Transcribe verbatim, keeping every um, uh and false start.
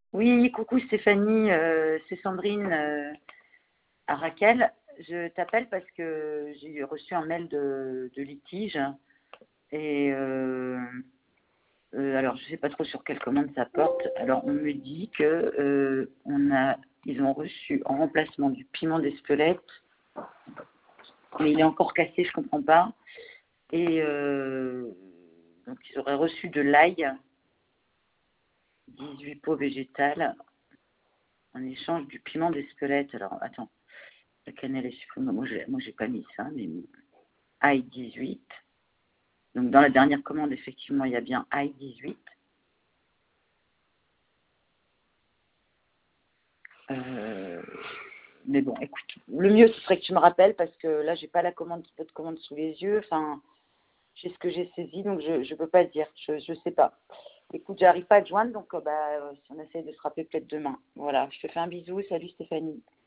Oui, coucou Stéphanie, euh, c'est Sandrine euh, à Raquel. Je t'appelle parce que j'ai reçu un mail de, de litige et euh, euh, alors je ne sais pas trop sur quelle commande ça porte. Alors on me dit que euh, on a, ils ont reçu en remplacement du piment d'Espelette, mais il est encore cassé, je comprends pas. Et euh, donc ils auraient reçu de l'ail, dix-huit pots végétales, en échange du piment d'Espelette. Alors attends. La cannelle est supprimée. Moi, j'ai, moi, j'ai pas mis ça, mais ail dix-huit. Donc, dans la dernière commande, effectivement, il y a bien ail dix-huit. Euh, mais bon, écoute, le mieux, ce serait que tu me rappelles parce que là, j'ai pas la commande, votre commande sous les yeux. Enfin, j'ai ce que j'ai saisi, donc je ne peux pas te dire. Je ne sais pas. Écoute, j'arrive pas à te joindre, donc euh, bah, si on essaye de se rappeler peut-être demain. Voilà, je te fais un bisou. Salut Stéphanie.